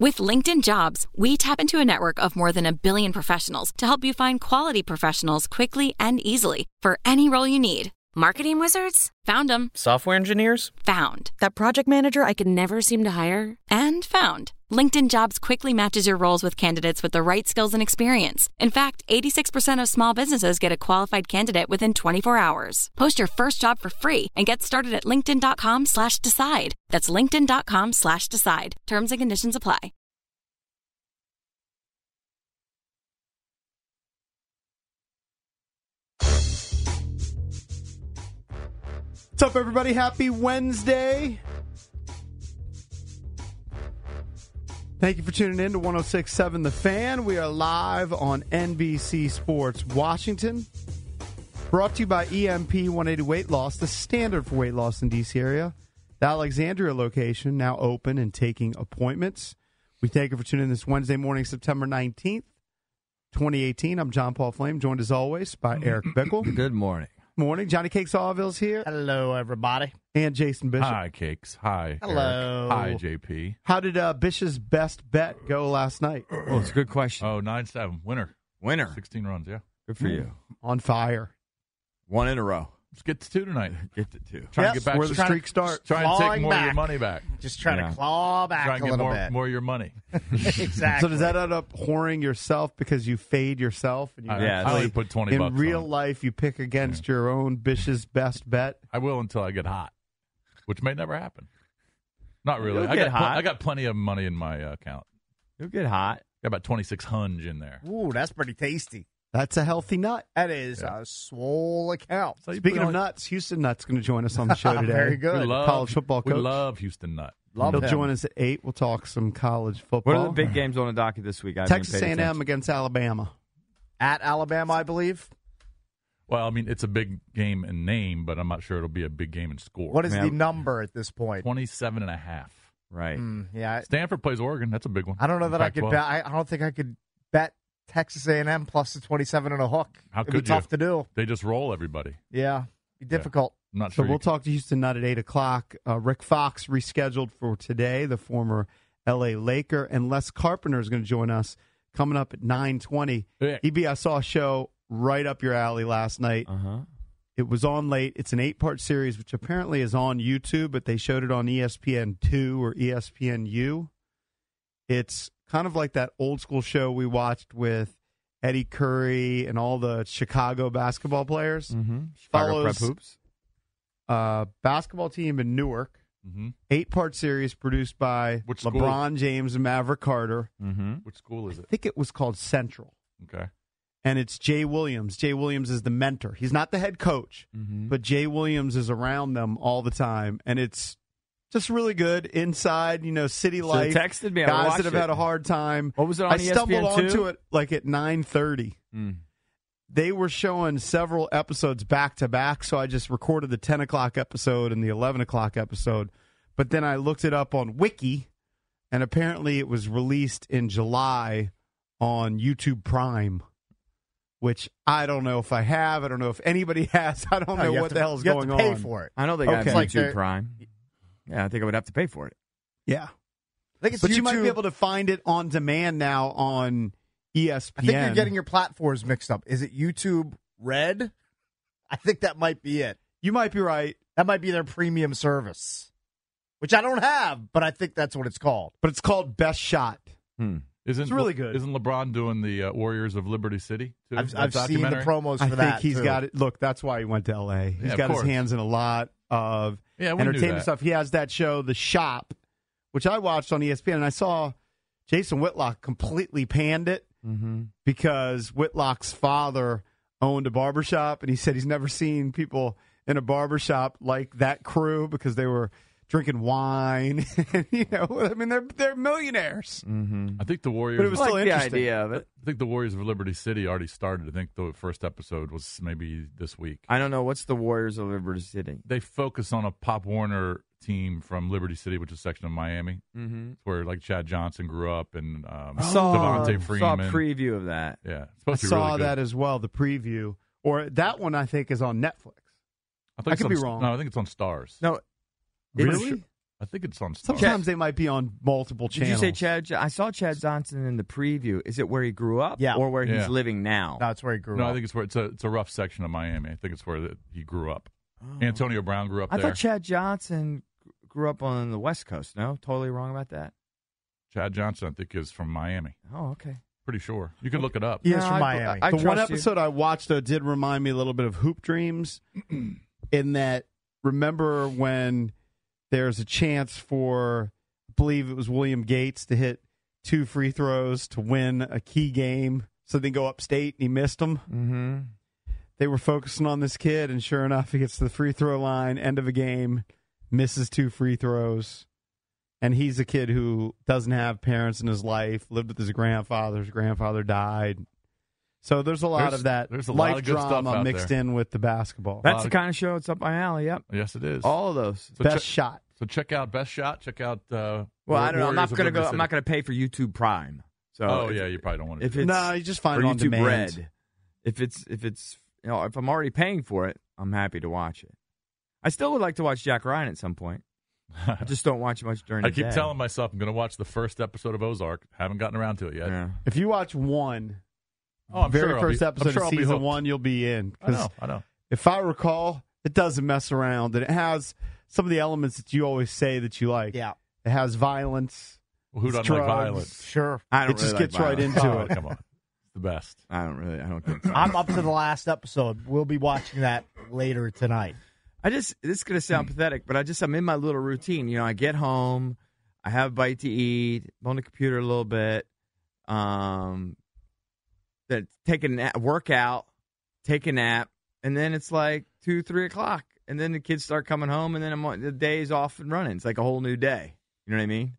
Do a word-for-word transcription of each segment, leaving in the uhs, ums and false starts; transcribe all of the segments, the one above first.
With LinkedIn Jobs, we tap into a network of more than a billion professionals to help you find quality professionals quickly and easily for any role you need. Marketing wizards? Found them. Software engineers? Found. That project manager I could never seem to hire? And found. LinkedIn Jobs quickly matches your roles with candidates with the right skills and experience. In fact, eighty-six percent of small businesses get a qualified candidate within twenty-four hours. Post your first job for free and get started at linkedin.com slash decide. That's linkedin.com slash decide. Terms and conditions apply. What's up, everybody? Happy Wednesday. Thank you for tuning in to one oh six point seven The Fan. We are live on N B C Sports Washington. Brought to you by E M P one eighty Weight Loss, the standard for weight loss in D C area. The Alexandria location now open and taking appointments. We thank you for tuning in this Wednesday morning, September nineteenth, twenty eighteen. I'm John Paul Flame, joined as always by Eric Bickle. Good morning. Morning. Johnny Cakes Sawville's here. Hello, everybody. And Jason Bishop. Hi, Cakes. Hi. Hello. Eric. Hi, J P. How did uh, Bishop's best bet go last night? Oh, it's a good question. Oh, nine seven. Winner. Winner. sixteen runs, yeah. Good for you. On fire. One in a row. Let's get to two tonight. Get to two. Try Yes, to get back where to the streak starts. Try and take Clawing more of your back. money back. Just trying Yeah. to claw back Try and a get little more, bit. more of your money. Exactly. So does that end up whoring yourself because you fade yourself? And you I, Yeah, I only actually- put twenty in bucks real on it. life, you pick against your own Bishop's best bet? I will until I get hot, which may never happen. Not really. You'll I get got pl- hot. I got plenty of money in my uh, account. You'll get hot. Got about twenty-six hundred in there. Ooh, that's pretty tasty. That's a healthy nut. That is Yeah. a swole account. So you Speaking put of on- nuts, Houston Nutt's going to join us on the show today. Very good. we love, College football We coach. love Houston Nut. Love He'll him. join us at eight. We'll talk some college football. What are the big games on the docket this week? I haven't Texas paid A and M attention. against Alabama. At Alabama, I believe. Well, I mean, it's a big game in name, but I'm not sure it'll be a big game in score. What is Man. the number at this point? twenty-seven and a half. Right. Mm, yeah, I- Stanford plays Oregon. That's a big one. I don't know that I could Pac twelve. bet. I, I don't think I could bet Texas A and M plus the twenty-seven and a hook. How It'd could be tough you? to do. They just roll everybody. Yeah, be difficult. I'm not So sure. we'll you can- talk to Houston Nutt at eight o'clock. Uh, Rick Fox rescheduled for today, the former L A Laker. And Les Carpenter is going to join us coming up at nine twenty. Yeah. E B, I saw a show right up your alley last night. Uh-huh. It was on late. It's an eight-part series, which apparently is on YouTube, but they showed it on E S P N two or E S P N U. It's kind of like that old-school show we watched with Eddie Curry and all the Chicago basketball players. Mm-hmm. Chicago Prep Follows Hoops. uh, basketball team in Newark. Mhm. Eight-part series produced by Which school? LeBron James and Maverick Carter. Mm-hmm. Which school is I it? think it was called Central. Okay. And it's Jay Williams. Jay Williams is the mentor. He's not the head coach, Mm-hmm. but Jay Williams is around them all the time. And it's just really good inside, you know, city So life. texted me. I Guys watched that have it. had a hard time. What was it on I E S P N stumbled two? onto it like at nine thirty. Mm. They were showing several episodes back to back, so I just recorded the ten o'clock episode and the eleven o'clock episode. But then I looked it up on Wiki, and apparently it was released in July on YouTube Prime, which I don't know if I have. I don't know if anybody has. I don't No, know you have what to- the hell's you going have to pay on. for it. I know they got Okay. YouTube Like they're- Prime. Yeah, I think I would have to pay for it. Yeah. I think it's But YouTube. you might be able to find it on demand now on E S P N. I think you're getting your platforms mixed up. Is it YouTube Red? I think that might be it. You might be right, That might be their premium service, which I don't have, but I think that's what it's called. but it's called Best Shot. Hmm. Isn't It's really good. Isn't LeBron doing the uh, Warriors of Liberty City? Too? I've, That I've seen the documentary? promos for I think that. he's too. got it. Look, that's why he went to L A. He's Yeah, of got his course. hands in a lot of Yeah, we knew entertainment that. stuff. He has that show, The Shop, which I watched on E S P N, and I saw Jason Whitlock completely panned it Mm-hmm. because Whitlock's father owned a barbershop, and he said he's never seen people in a barbershop like that crew because they were drinking wine. You know, I mean, they're they're millionaires. Mm-hmm. I think the Warriors. But it was I still like the interesting. idea of it. I think the Warriors of Liberty City already started. I think the first episode was maybe this week. I don't know. What's the Warriors of Liberty City? They focus on a Pop Warner team from Liberty City, which is a section of Miami, Mm-hmm. where like Chad Johnson grew up and um, Saw, Devontae saw Freeman. a preview of that. Yeah, it's I supposed to be saw really good. that as well, the preview. Or that one, I think, is on Netflix. I, think I it's could on, be wrong. No, I think it's on Stars. No, Really? It's, I think it's on Star. Sometimes they might be on multiple Did channels. you say Chad? Jo- I saw Chad Johnson in the preview. Is it where he grew up? Yeah. Or where Yeah. he's living now? No, it's where he grew No, up. I think it's where it's a it's a rough section of Miami. I think it's where the, he grew up. Antonio Brown grew up I there. thought Chad Johnson grew up on the West Coast. No, totally wrong about that. Chad Johnson, I think, is from Miami. Oh, okay. Pretty sure. You can look it up. He is No, from I- Miami. I- I the one trust you. episode I watched, though, did remind me a little bit of Hoop Dreams in that, remember when there's a chance for, I believe it was William Gates to hit two free throws to win a key game, so they go upstate, and he missed them. Mm-hmm. They were focusing on this kid, and sure enough, he gets to the free throw line, end of a game, misses two free throws. And he's a kid who doesn't have parents in his life, lived with his grandfather. His grandfather died. So there's a lot There's- of that there's a lot life of good stuff drama out mixed there. in with the basketball. That- That's the kind of show. It's up my alley. Yep. Yes, it is. All of those. so Best check, shot. so check out Best Shot. Check out. Uh, Well, I don't know. I'm Warriors not of going to Liberty go. I'm City. not going to pay for YouTube Prime. So Oh if- yeah, you probably don't want to. If do it's No, you just find or it on YouTube demand. Red, if it's if it's you know if I'm already paying for it, I'm happy to watch it. I still would like to watch Jack Ryan at some point. I just don't watch much during I the keep day. telling myself I'm going to watch the first episode of Ozark. Haven't gotten around to it yet. Yeah. If you watch one, Oh, I'm very sure I'll first be, episode I'm sure of I'll be season hooked. one, you'll be in. I 'Cause know. I know. if I recall, it doesn't mess around, and it has some of the elements that you always say that you like. Yeah, It has violence. Well, who It's doesn't like drugs. violence? sure. I don't It just really gets like right violence. into Oh, it. come on. It's the best. I don't really. I don't think. So. I'm up to the last episode. We'll be watching that later tonight. I just this is gonna sound pathetic, but I just I'm in my little routine. You know, I get home, I have a bite to eat, I'm on the computer a little bit, um, then take a nap, workout, take a nap, and then it's like two, three o'clock, and then the kids start coming home, and then I'm on, the day's off and running. It's like a whole new day. You know what I mean?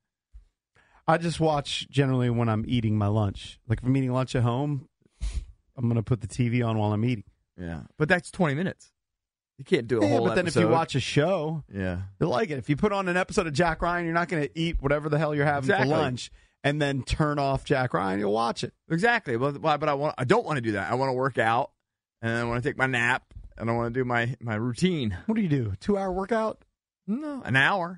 I just watch generally when I'm eating my lunch. Like if I'm eating lunch at home, I'm going to put the T V on while I'm eating. Yeah, but that's twenty minutes. You can't do a Yeah, whole. but then if you episode. watch a show, yeah, you'll like it. If you put on an episode of Jack Ryan, you're not going to eat whatever the hell you're having Exactly. for lunch and then turn off Jack Ryan. You'll watch it. exactly. But but I want I don't want to do that. I want to work out, and I want to take my nap, and I want to do my my routine. What do you do? Two hour workout? No, an hour.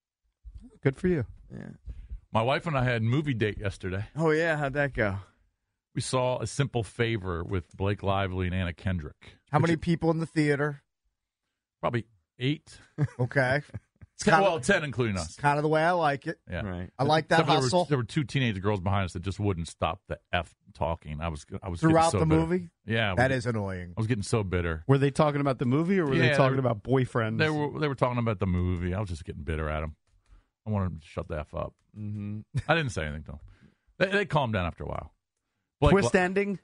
Good for you. Yeah. My wife and I had a movie date yesterday. Oh yeah, how'd that go? We saw A Simple Favor with Blake Lively and Anna Kendrick. How many people in the theater? Probably eight. Okay. It's Ten, kind, well, of, ten including us. it's kind of the way I like it. Yeah. Right. I like that Except for there were- hustle There were, two teenage girls behind us that just wouldn't stop the F talking. I was I was throughout getting so the bitter. movie. Yeah. I That was- is annoying. I was getting so bitter. Were they talking about the movie or were Yeah, they talking they were- about boyfriends? They were they were talking about the movie. I was just getting bitter at them. I wanted them to shut the F up. Mm-hmm. I didn't say anything to them. They, they calmed down after a while. Blake Twist Li- ending?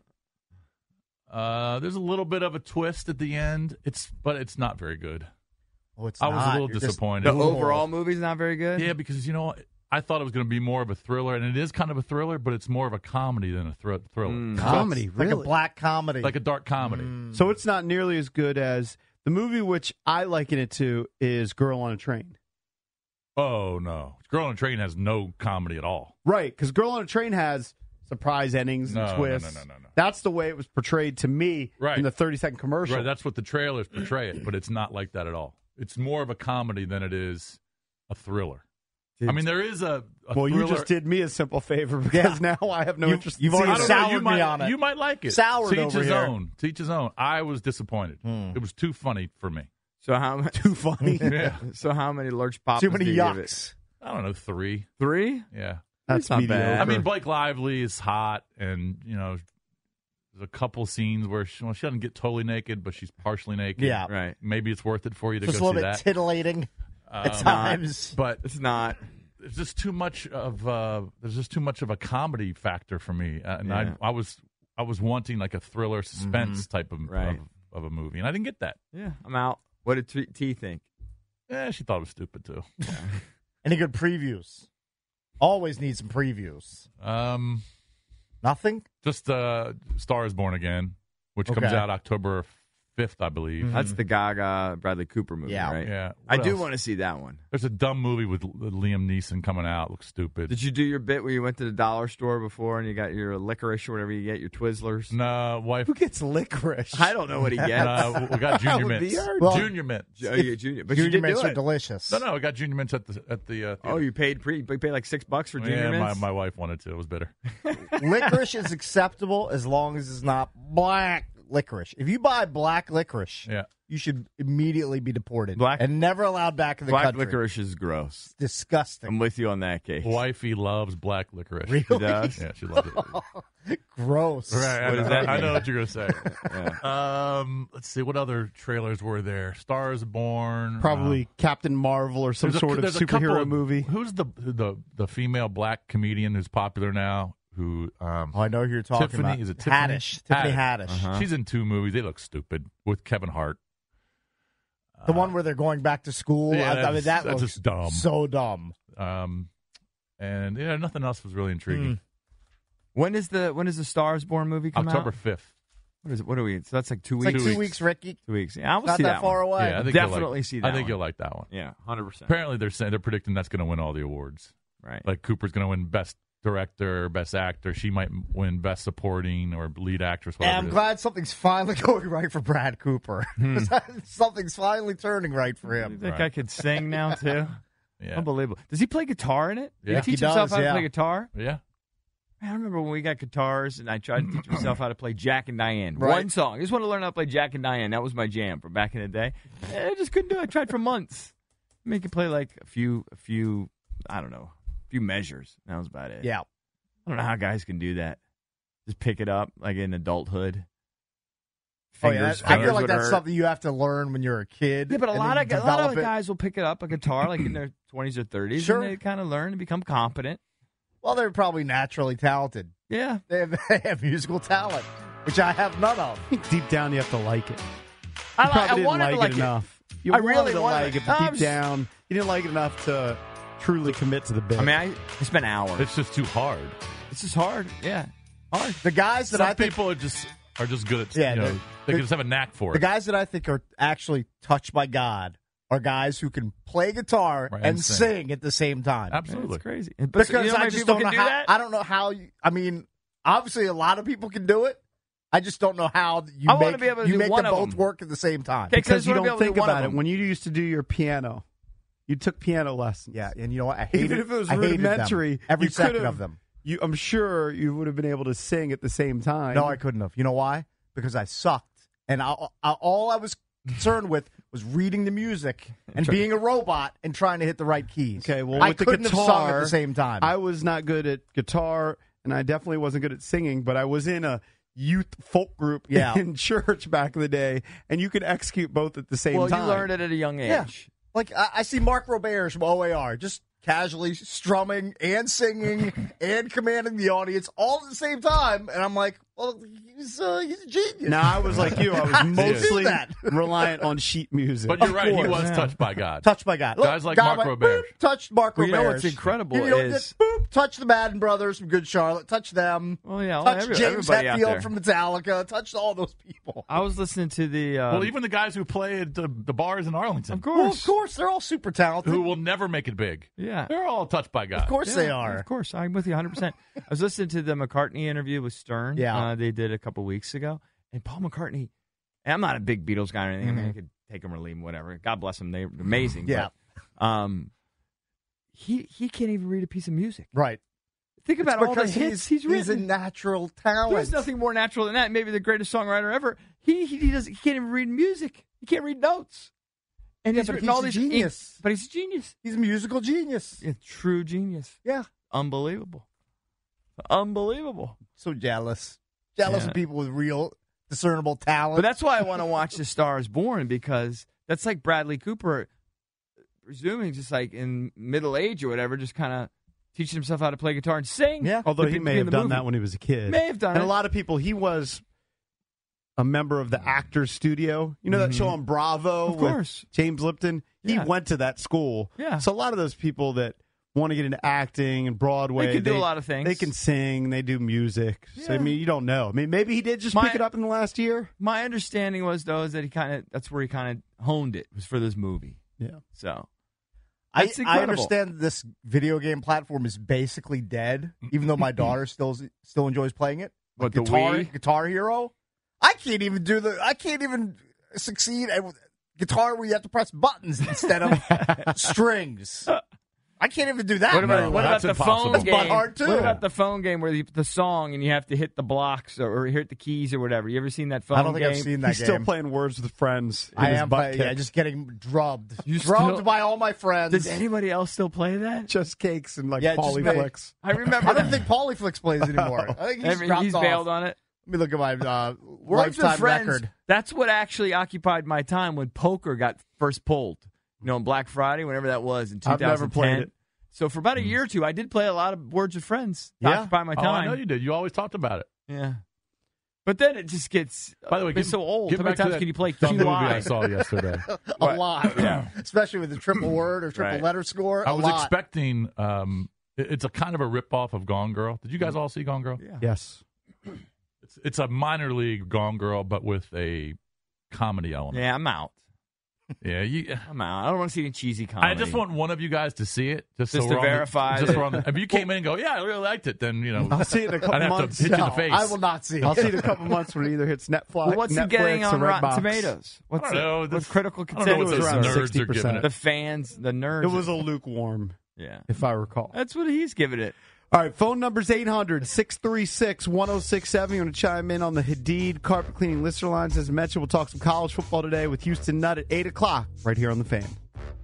Uh, there's a little bit of a twist at the end. It's but it's not very good. Oh, it's I was not. a little You're just- disappointed. The overall movie's not very good. Yeah, because you know I thought it was going to be more of a thriller, and it is kind of a thriller, but it's more of a comedy than a thr- thriller. Mm. Comedy, It's like really? a black comedy. Like a dark comedy. Mm. So it's not nearly as good as the movie, which I liken it to, is Girl on a Train. Oh no, Girl on a Train has no comedy at all. Right, because Girl on a Train has surprise endings No, and no, twists. no, no, no, no. That's the way it was portrayed to me Right. in the thirty-second commercial. Right, that's what the trailers portray it, but it's not like that at all. It's more of a comedy than it is a thriller. I mean, there is a, a well, you thriller. just did me a simple favor because now I have no You- interest you've in already seeing I it. don't know, soured you me might, on it. You might like it. Soured to each over his here. own. To each his own. I was disappointed. Hmm. It was too funny for me. So how much? Too funny. Yeah. So how many lurch pops? Too many do you give it? yucks. I don't know, three. Three? Yeah. That's not mediocre. bad. I mean, Blake Lively is hot, and, you know, there's a couple scenes where she, well, she doesn't get totally naked, but she's partially naked. Yeah. Right. Maybe it's worth it for you to Just a go little see bit that. titillating at Um, times. But It's not. there's just too much of uh, there's just too much of a comedy factor for me, uh, and Yeah. I I was I was wanting like a thriller suspense type of, Right. of of a movie, and I didn't get that. Yeah, I'm out. What did T, T think? Yeah, she thought it was stupid too. Any good previews? Always need some previews. Um, Nothing? just uh, Star is Born Again, which comes Okay. out October fifth, I believe. Mm-hmm. That's the Gaga Bradley Cooper movie, Yeah. right? Yeah. I What do else? want to see that one. There's a dumb movie with Liam Neeson coming out. Looks stupid. Did you do your bit where you went to the dollar store before and you got your licorice or whatever you get, your Twizzlers? No, wife. Who gets licorice? I don't know what he gets. Uh, we got Junior would be Mints. hard. Well- Junior Mints. Oh, you junior, but you Junior did mints do are it. delicious. No, no, we got Junior Mints at the at the. Uh, Oh, you paid pre? You paid like six bucks for junior yeah, my, mints. my wife wanted to. It was bitter. Licorice is acceptable as long as it's not black licorice. If you buy black licorice, Yeah. you should immediately be deported Black- and never allowed back in the Black country. licorice is gross. It's disgusting. I'm with you on that case. Wifey loves black licorice. Really? He does? Yeah, she loves it. Gross. Right, I, What know, does that I mean? know what you're gonna say. Yeah. Um, let's see what other trailers were there. Stars Born. Probably uh, Captain Marvel or some there's a- sort of there's a couple superhero of- movie. Who's the the the female black comedian who's popular now? Who um, Oh, I know who you're talking Tiffany about. is it Tiffany? Haddish. Tiffany Haddish. Uh-huh. She's in two movies. They look stupid with Kevin Hart. The one where they're going back to school. Yeah, I, I mean, that's- that that's looks just dumb. so dumb. Um, and yeah, nothing else was really intriguing. When is the when is the Stars Born movie come October out? fifth. What is it? What are we? So that's like two It's weeks. like two weeks. weeks, Ricky. Two weeks. Yeah, I will Not see that, that far one. away. Yeah, I think you'll Definitely like, see I that think one. you'll like that one. Yeah, hundred percent. Apparently, they're saying they're predicting that's going to win all the awards. Right. Like Cooper's going to win Best Director, Best Actor. She might win Best Supporting or Lead Actress. Yeah, whatever I'm it is. glad something's finally going right for Brad Cooper. Hmm. Something's finally turning right for You him. think Right. I could sing now too? Yeah, Unbelievable. Does he play guitar in it? Did Yeah. he teach He himself does, how to yeah. play guitar? yeah. I remember when we got guitars and I tried to teach myself how to play Jack and Diane. Right. One song. I just want to learn how to play Jack and Diane. That was my jam from back in the day. And I just couldn't do it. I tried for months. Make it play like a few, a few, I don't know, a few measures. That was about it. Yeah. I don't know how guys can do that. Just pick it up like in adulthood. Oh, Fingers, yeah. that's- I fingers feel like would that's hurt. something you have to learn when you're a kid. Yeah, but a and lot then of you a lot of develop it. guys will pick it up a guitar like in their twenties or thirties, Sure. and they kind of learn and become competent. Well, they're probably naturally talented. Yeah, They have, they have musical talent, which I have none of. Deep down, you have to like it. I, You li- probably I didn't wanted like to like it it. enough. You I wanted really to wanted like it. it, but I'm deep s- down, you didn't like it enough to truly commit to the bit. I mean, I, I spent hours. It's just too hard. It's just hard. Yeah, hard. The guys that Some I think, people are just are just good at. Yeah, you know, the- they the- can just have a knack for the it. guys that I think are actually touched by God are guys who can play guitar Right, and, and sing. sing. at the same time. Absolutely. It's crazy. But Because you know how I many just people don't know can how. do that? I don't know how. You, I mean, obviously, a lot of people can do it. I just don't know how you I wanna make be able to you do make one them of both them. work at the same time. Okay, because you wanna be don't able to think do one about of it. them. When you used to do your piano, you took piano lessons. Yeah, and you know what? I hated, Even if it was I hated them. rudimentary, every you second could've- of them. You, I'm sure you would have been able to sing at the same time. No, I couldn't have. You know why? Because I sucked, and I, I, all I was concerned with was reading the music and being a robot and trying to hit the right keys. Okay, well, I with the couldn't guitar, have sung at the same time. I was not good at guitar, and I definitely wasn't good at singing, but I was in a youth folk group Yeah. in church back in the day, and you could execute both at the same well, time. you learned it at a young age. Yeah. Like I, I see Mark Roberge from O A R just casually strumming and singing and commanding the audience all at the same time, and I'm like, well, he's uh, he's a genius. Now, I was like you. I was How do you do mostly that? reliant on sheet music. But you're Of right. He course, was yeah. touched by God. Touched by God. Guys like God Mark went, Roberge. boop, touched Mark Well, you know Roberge. what's incredible You know, is- boop, touched the Madden Brothers from Good Charlotte. Touched them. Well, yeah, well, touched every- James everybody out there. Hetfield from Metallica. Touched all those people. I was listening to the. Um, Well, even the guys who play at the, the bars in Arlington, of course, Well, of course, they're all super talented. who will never make it big. yeah. They're all touched by God. Of course, Yeah, they are. Of course, I'm with you one hundred percent. I was listening to the McCartney interview with Stern. Yeah. Uh, they did a couple weeks ago. And Paul McCartney, and I'm not a big Beatles guy or anything. I mean, I could take him or leave him, whatever. God bless them. They're amazing. Yeah. But, um, he, he can't even read a piece of music. Right. Think about It's all the because hits he's, he's written. He's a natural talent. There's nothing more natural than that. Maybe the greatest songwriter ever. He he, he does. He can't even read music. He can't read notes. And Yeah, he's but written he's all a these. genius. But he's a genius. He's a musical genius. A true genius. Yeah. Unbelievable. Unbelievable. So jealous. Jealous Yeah. of people with real discernible talent. But that's why I want to watch The Star is Born, because that's like Bradley Cooper, presuming just like in middle age or whatever, just kind of teaching himself how to play guitar and sing. Yeah. Although to he be- may be in have the done movie. that when he was a kid. May have done and it. a lot of people, he was a member of the Actors Studio. You know that show on Bravo Of with course. James Lipton? He Yeah. went to that school. Yeah. So a lot of those people that want to get into acting and Broadway. They can do a lot of things. They can sing. They do music. So, I Yeah. mean, you don't know. I mean, maybe he did just My- pick it up in the last year. My understanding was, though, is that he kind of that's where he kind of honed it, was for this movie. Yeah. So I, that's I incredible. understand this video game platform is basically dead, even though my daughter still still enjoys playing it. What, the Guitar, Wii? Guitar Hero? I can't even do the. I can't even succeed at guitar where you have to press buttons instead of strings. I can't even do that. What about No, what that's about the impossible. phone That's game? butt hard, too. What about the phone game where you put the song and you have to hit the blocks or, or hit the keys or whatever? You ever seen that phone I don't think game? I've seen that He's game. still playing Words with Friends. in I his am, butt play, yeah, kick. just getting drubbed. You drubbed still- by all my friends. Does anybody else still play that? just cakes and like Yeah, just me. polyflicks. I remember. I don't think Polyflix plays anymore. I think he's, Every- dropped he's off. bailed on it. Let me look at my uh, Words with lifetime Friends. record. That's what actually occupied my time when poker got first pulled. You know, on Black Friday, whenever that was in two I've thousand ten. never played it. So for about a year or two, I did play a lot of Words with Friends. To Yeah. occupy my Oh, time. I know you did. You always talked about it. Yeah. But then it just gets. By the way, it's get, so old. get How many back to times that can you play dumb Q movie I I? saw yesterday. A What? lot. Yeah. Especially with the triple word or triple Right. letter score. I a was lot. expecting. Um, it- it's a kind of a ripoff of Gone Girl. Did you guys all see Gone Girl? Yeah. Yes. It's it's a minor league Gone Girl, but with a comedy element. Yeah, I'm out. Yeah, you, I'm out. I don't want to see any cheesy comedy. I just want one of you guys to see it, just, Just so to we're on the- verify just that- we're on the, if you came in and go, yeah, I really liked it, then you know, I'll see it in a couple I'd have months. to hit you in No, the face. I will not see it. I'll see it in a couple months when it either hits Netflix. Well, what's Netflix he getting on or Rotten Redbox. Tomatoes? What's I don't it- know. What's This- critical I don't know what consensus? those around nerds are sixty percent. giving The it. fans, the nerds. It was a lukewarm, yeah. if I recall. That's what he's giving it. All right, phone number's eight hundred, six three six, one oh six seven. You want to chime in on the Hadid carpet cleaning listener lines. As mentioned, we'll talk some college football today with Houston Nutt at eight o'clock right here on The Fan.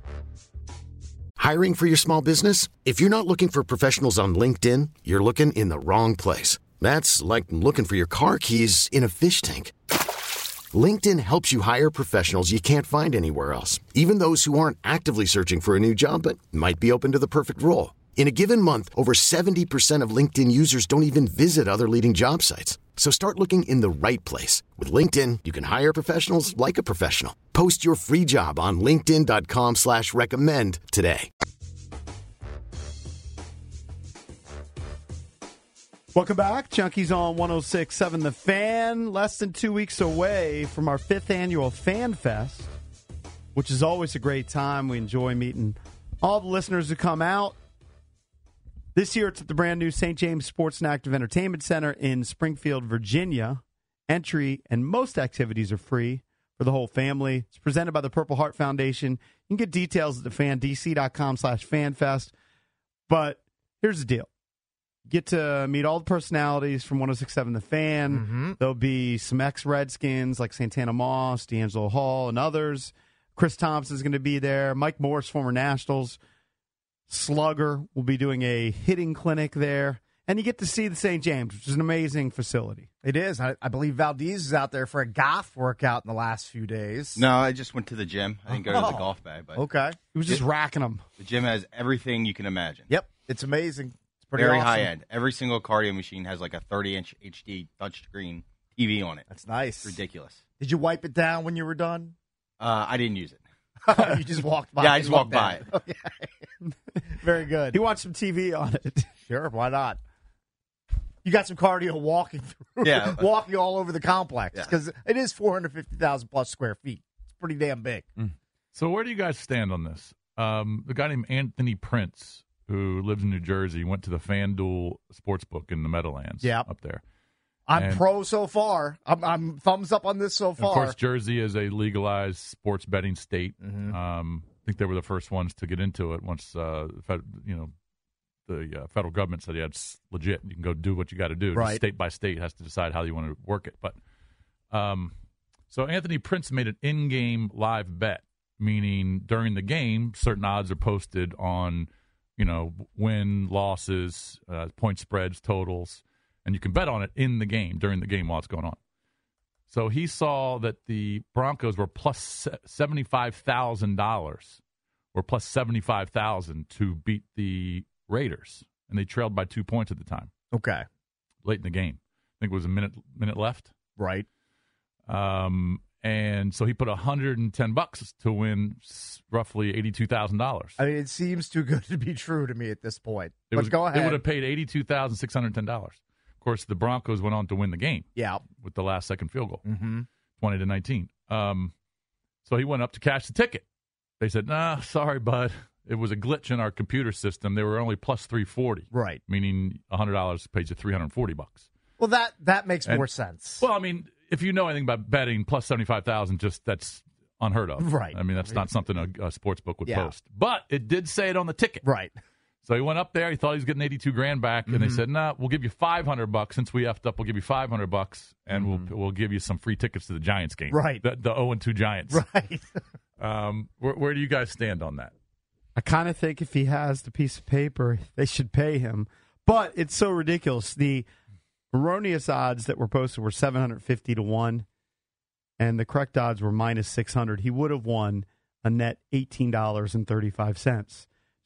Hiring for your small business? If you're not looking for professionals on LinkedIn, you're looking in the wrong place. That's like looking for your car keys in a fish tank. LinkedIn helps you hire professionals you can't find anywhere else, even those who aren't actively searching for a new job but might be open to the perfect role. In a given month, over seventy percent of LinkedIn users don't even visit other leading job sites. So start looking in the right place. With LinkedIn, you can hire professionals like a professional. Post your free job on linkedin.com slash recommend today. Welcome back. Junkies on one oh six point seven The Fan. Less than two weeks away from our fifth annual Fan Fest, which is always a great time. We enjoy meeting all the listeners who come out. This year, it's at the brand new Saint James Sports and Active Entertainment Center in Springfield, Virginia. Entry and most activities are free for the whole family. It's presented by the Purple Heart Foundation. You can get details at the fan d c dot com slash fanfest. But here's the deal. Get to meet all the personalities from one oh six point seven The Fan. Mm-hmm. There'll be some ex-Redskins like Santana Moss, D'Angelo Hall, and others. Chris Thompson's going to be there. Mike Morris, former Nationals slugger, will be doing a hitting clinic there. And you get to see the Saint James, which is an amazing facility. It is. I, I believe Valdez is out there for a golf workout in the last few days. No, I just went to the gym. I didn't go to the Oh. golf bag, but Okay. He was just racking them. the gym has everything you can imagine. Yep. It's amazing. It's pretty Very awesome. high end. Every single cardio machine has like a thirty inch H D touchscreen T V on it. That's nice. It's ridiculous. Did you wipe it down when you were done? Uh, I didn't use it. You just walked by. Yeah, I and just walked looked by at Okay. Very good. He watched some T V on it. Sure, why not? You got some cardio walking through, Yeah. walking all over the complex Yeah. because it is four hundred fifty thousand plus square feet. It's pretty damn big. So where do you guys stand on this? Um, the guy named Anthony Prince, who lives in New Jersey, went to the FanDuel Sportsbook in the Meadowlands Yeah. up there. I'm And- pro so far. I'm, I'm thumbs up on this so And far. of course, Jersey is a legalized sports betting state. Mhm. Um, I think they were the first ones to get into it once uh, fed, you know the uh, federal government said, yeah, it's legit. You can go do what you got to do. Just Right. state by state has to decide how you want to work it. But um, so Anthony Prince made an in-game live bet, meaning during the game, certain odds are posted on, you know, win, losses, uh, point spreads, totals, and you can bet on it in the game, during the game while it's going on. So he saw that the Broncos were plus seventy-five thousand dollars, or plus seventy-five thousand to beat the Raiders, and they trailed by two points at the time, Okay. late in the game. I think it was a minute minute left. Right. Um, And so he put one hundred ten bucks to win s- roughly eighty-two thousand dollars. I mean, it seems too good to be true to me at this point. It but was, go ahead. It would have paid eighty-two thousand six hundred ten dollars. Of course, the Broncos went on to win the game. Yeah. With the last second field goal, mm-hmm. twenty to nineteen. Um, so he went up to cash the ticket. They said, nah, sorry, bud. It was a glitch in our computer system. They were only plus three forty. Right. Meaning one hundred dollars pays you three hundred forty bucks. Well, that, that makes And- more sense. Well, I mean, if you know anything about betting, plus seventy-five thousand, just that's unheard of. Right. I mean, that's not something a, a sports book would Yeah. post. But it did say it on the ticket. Right. So he went up there. He thought he was getting eighty-two grand back, and Mm-hmm. they said, "Nah, we'll give you five hundred bucks since we effed up. We'll give you five hundred bucks, and Mm-hmm. we'll we'll give you some free tickets to the Giants game." Right. The the zero and two Giants. Right. Um, where, where do you guys stand on that? I kind of think if he has the piece of paper, they should pay him. But it's so ridiculous. The erroneous odds that were posted were seven hundred fifty to one, and the correct odds were minus six hundred. He would have won a net eighteen dollars and thirty-five cents.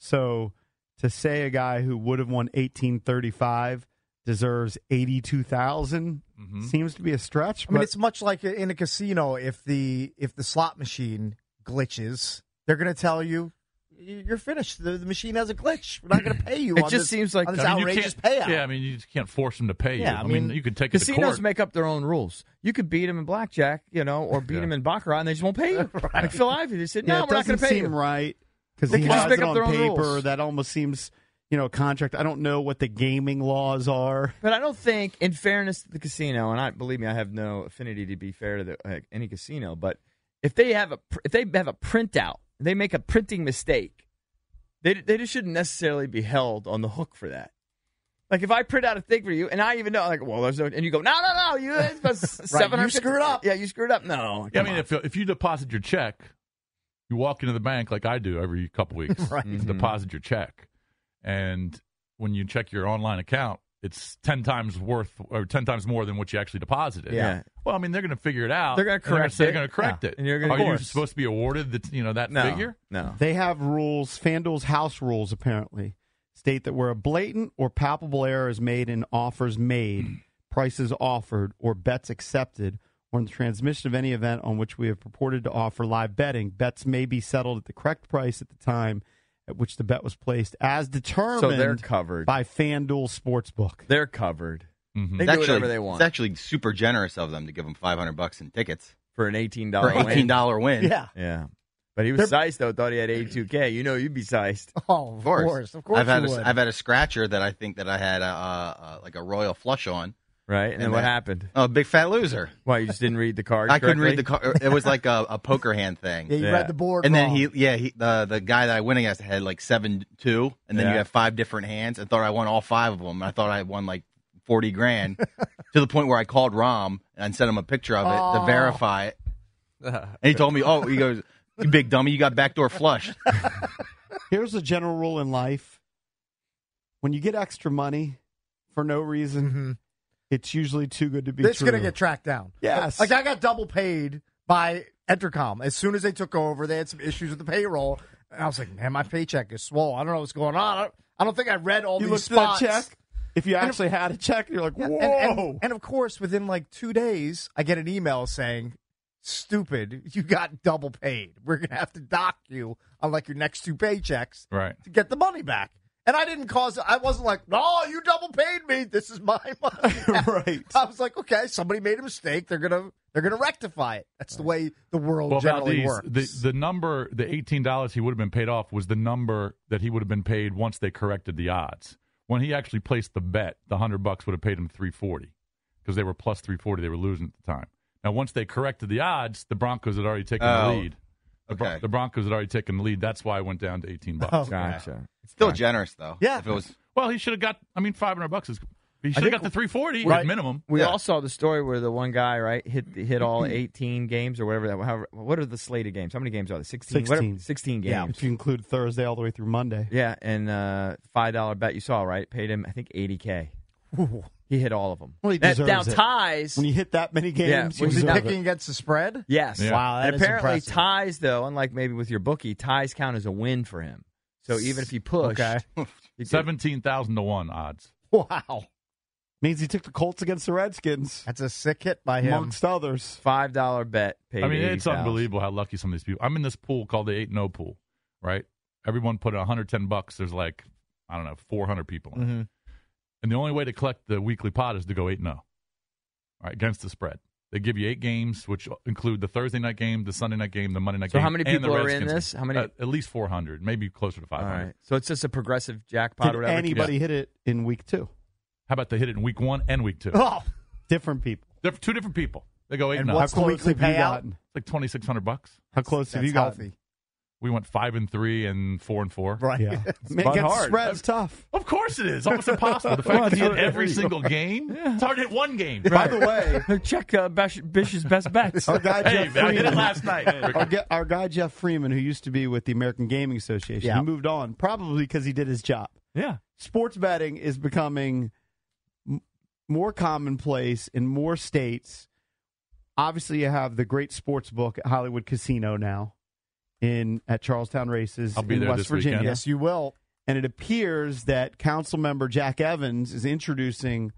So to say a guy who would have won eighteen thirty-five deserves eighty-two thousand Mhm. seems to be a stretch. I mean, but it's much like in a casino. If the if the slot machine glitches, they're going to tell you you're finished. The, the machine has a glitch. We're not going to pay you. It on just this, seems like- on this I mean, you outrageous can't- payout. Yeah, I mean, you just can't force them to pay you. Yeah, I I mean, mean, you could take it to Casinos court. make up their own rules. You could beat them in blackjack, you know, or beat Yeah. them in baccarat, and they just won't pay you. Like Phil Ivey, they said, "No, yeah, it we're not going doesn't to pay seem you." right because They he can just has make it up on their own paper. rules. That almost seems, you know, a contract. I don't know what the gaming laws are. But I don't think, in fairness to the casino, and I believe me, I have no affinity to be fair to the, uh, any casino, but if they have a pr- if they have a printout, they make a printing mistake, they they just shouldn't necessarily be held on the hook for that. Like if I print out a thing for you, and I even know, like, well, there's no, and you go, no, no, no, you seven hundred. you screwed up. Yeah, you screwed up. No, Yeah, I come mean, on. if if you deposit your check, you walk into the bank like I do every couple weeks, Right. to deposit your check, and when you check your online account, it's ten times worth or ten times more than what you actually deposited. Yeah. Well, I mean, they're going to figure it out. They're gonna and they're correct say it. They're going to correct Yeah. it. And you're gonna- Are of you course. supposed to be awarded that you know that no, figure? No. They have rules. FanDuel's house rules apparently state that where a blatant or palpable error is made in offers made, prices offered, or bets accepted, or in the transmission of any event on which we have purported to offer live betting, bets may be settled at the correct price at the time at which the bet was placed, as determined So they're covered. by FanDuel Sportsbook. They're covered. Mhm. They It's do whatever actually, they want it's actually super generous of them to give them five hundred bucks in tickets for an eighteen for dollar an eighteen win. dollar win. Yeah. Yeah. But he was sized, though. Thought he had eighty-two K. You know you'd be sized. Oh, Of course, Of course, I've had you a, would. I've had a scratcher that I think that I had a, uh, uh, like a royal flush on. Right? And, And then what that- happened? Oh, big fat loser. Why, you just didn't read the card I couldn't read the correctly? card. It was like a, a poker hand thing. Yeah, you Yeah. read the board And then wrong. he, yeah, he, the the guy that I went against had like seven two, and then Yeah. you have five different hands. I thought I won all five of them. I thought I won like forty grand, to the point where I called Rom and sent him a picture of it Oh. to verify it. And he told me, "Oh, he goes, you big dummy, you got backdoor flush." Here's a general rule in life. When you get extra money for no reason, Mhm. it's usually too good to be It's true. going to get tracked down. Yes. Like, I got double paid by Entercom. As soon as they took over, they had some issues with the payroll. And I was like, man, my paycheck is swole. I don't know what's going on. I don't, I don't think I read all You these looked at spots. that check. If you And actually had a check, you're like, Yeah, whoa. and, and, and of course, within like two days, I get an email saying, stupid, you got double paid. We're going to have to dock you on like your next two paychecks Right. to get the money back. And I didn't cause I wasn't like, no, you double paid me. This is my money. Right. I was like, okay, somebody made a mistake. They're gonna they're gonna rectify it. That's the way the world Well, about generally these, works. the the number, the eighteen dollars he would have been paid off was the number that he would have been paid once they corrected the odds. When he actually placed the bet, the hundred bucks would have paid him three forty because they were plus three forty. They were losing at the time. Now, once they corrected the odds, the Broncos had already taken Oh, the lead. The, Bron- okay. the Broncos had already taken the lead. That's why it went down to eighteen bucks. Oh, Gotcha. Still generous though. Yeah. If it was, Well, he should have got. I mean, five hundred bucks is. He should have think- got the three forty Right. at minimum. We Yeah. all saw the story where the one guy, right, hit hit all eighteen games or whatever. That, however, what are the slated games? How many games are there? Sixteen. sixteen. Whatever, Sixteen Yeah, games. if you include Thursday all the way through Monday. Yeah, and uh, five dollar bet you saw, right? Paid him, I think, eighty k. Ooh. He hit all of them. Well, he Now- deserves now it. ties. When you hit that many games, Yeah, you was he Was he deserve picking it. against the spread? Yes. Yeah. Wow, that and is apparently impressive. ties, though, unlike maybe with your bookie, ties count as a win for him. So even if he pushed, Okay. he did- Seventeen thousand to one odds. Wow. Means he took the Colts against the Redskins, That's a sick hit by him. amongst others. Five dollar bet. Paid I mean, eighty it's thousand. unbelievable how lucky some of these people. I'm in this pool called the eight and oh pool, right? Everyone put one hundred ten bucks. There's like, I don't know, four hundred people in it. Mm-hmm. And the only way to collect the weekly pot is to go eight and oh, all right, against the spread. They give you eight games, which include the Thursday night game, the Sunday night game, the Monday night So game. how many and the people are in Redskins this? game. How many? Uh, at least four hundred, maybe closer to five All hundred. right. So it's just a progressive jackpot Did or whatever. anybody hit it in week two? How about they hit it in week one and week two? Oh, Different people. They're two different people. They go eight And and oh. what's How the close weekly have you payout? gotten? It's like twenty-six hundred bucks. How close have that's you gotten? healthy. We went five and three and four and four. Right. Yeah. Man, fun against hard. spread's tough. Of course it is. Almost impossible. The fact that you hit every single game, it's hard to hit one game. By the way, Check uh, Bish, Bish's best bets. our guy Hey, Jeff man, I hit it Freeman, last night. our, gu- our guy Jeff Freeman, who used to be with the American Gaming Association, Yeah. he moved on probably because he did his job. Yeah. Sports betting is becoming m- more commonplace in more states. Obviously, you have the great sports book at Hollywood Casino now in at Charlestown Races I'll be in there West this Virginia. weekend. Yes, you will. And it appears that council member Jack Evans is introducing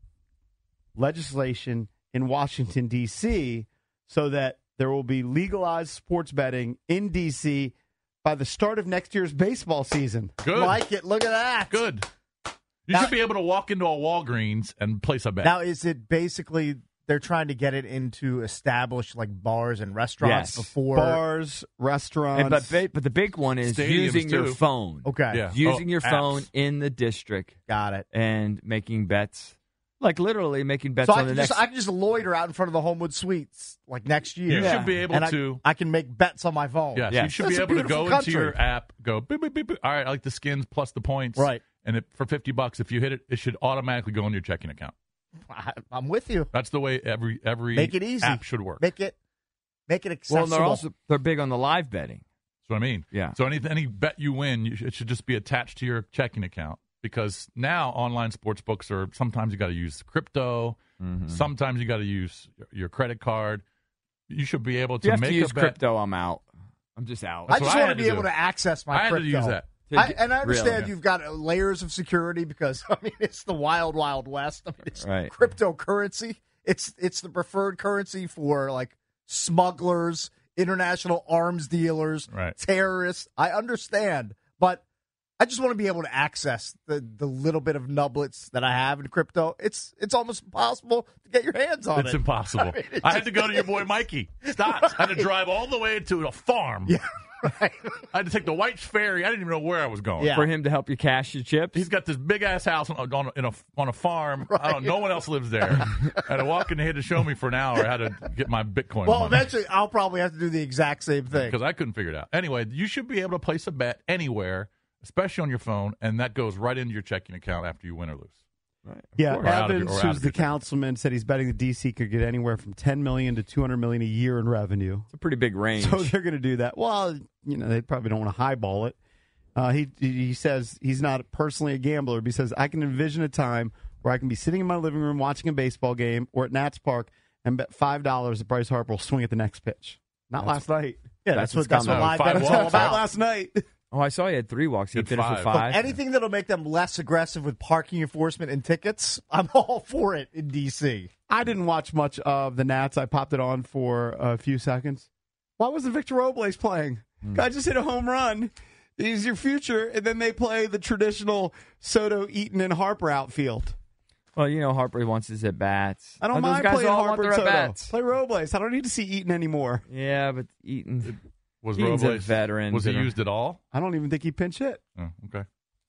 legislation in Washington, D C, so that there will be legalized sports betting in D C by the start of next year's baseball season. Good. Like it. Look at that. Good. You Now- should be able to walk into a Walgreens and place a bet. Now, is it basically they're trying to get it into established like bars and restaurants Yes. before? Bars, restaurants. And, but ba- but the big one is Stadiums, using your too. phone. Okay. Yeah. Using Oh, your apps. phone in the district Got it. and making bets. Like literally making bets So I on the can, next. just, I can just loiter out in front of the Homewood Suites like next year. You Yeah. should be able and I, to. I can make bets on my phone. Yes, Yes. you should That's be a able to beautiful go country. into your app, go beep, beep, beep, beep. All right, I like the skins plus the points. Right. And it, for fifty bucks, if you hit it, it should automatically go into your checking account. I, I'm with you. That's the way every every Make it easy. app should work. Make it make it well, accessible. and they're also they're big on the live betting. That's what I mean. Yeah. So any any bet you win, you, it should just be attached to your checking account, because now online sports books are sometimes you got to use crypto, Mm-hmm. sometimes you got to use your- your credit card. You should be able If to you have make to use a bet. crypto, I'm out. I'm just out. I That's just what I want had to to be able do. to access my I had crypto. to use that. I, and I understand Really? you've got layers of security because I mean it's the wild, wild west. I mean it's Right. cryptocurrency. It's it's the preferred currency for like smugglers, international arms dealers, Right. terrorists. I understand, but I just want to be able to access the, the little bit of nublets that I have in crypto. It's it's almost impossible to get your hands on It's it. impossible. I mean, it's I had to go to your boy Mikey Stotts. I had to drive all the way to a farm. Yeah, right. I had to take the White's Ferry. I didn't even know where I was going. Yeah. For him to help you cash your chips. He's got this big ass house on, on, in a, on a farm. I don't. No one else lives there. I had to walk in here to show me for an hour. I had to get my Bitcoin. Well, eventually I'll probably have to do the exact same thing. because I couldn't figure it out. Anyway, you should be able to place a bet anywhere, especially on your phone, and that goes right into your checking account after you win or lose. Yeah, Or out of your- Evans, or out who's of the your checking. councilman, said he's betting the D C could get anywhere from ten million to two hundred million a year in revenue. It's a pretty big range. So they're going to do that. Well, you know, they probably don't want to highball it. Uh, he he says he's not personally a gambler, but he says I can envision a time where I can be sitting in my living room watching a baseball game or at Nats Park and bet five dollars that Bryce Harper will swing at the next pitch. Not last night. Yeah, That's that's, what's what that's what coming. live Five betting's walks, all right? about. Last night. oh, I saw he had three walks. He Did did it for five. five. Anything that'll make them less aggressive with parking enforcement and tickets, I'm all for it in D C. I didn't watch much of the Nats. I popped it on for a few seconds. Why wasn't Victor Robles playing? Guy just hit a home run. He's your future, and then they play the traditional Soto, Eaton, and Harper outfield. Well, you know, Harper wants his at bats. I don't Those mind guys playing all Harper want and their Soto. at-bats. Play Robles. I don't need to see Eaton anymore. Yeah, but Eaton. Was Eaton's Robles a veteran. Was he Bitter. used at all? I don't even think he pinch hit. Oh, okay.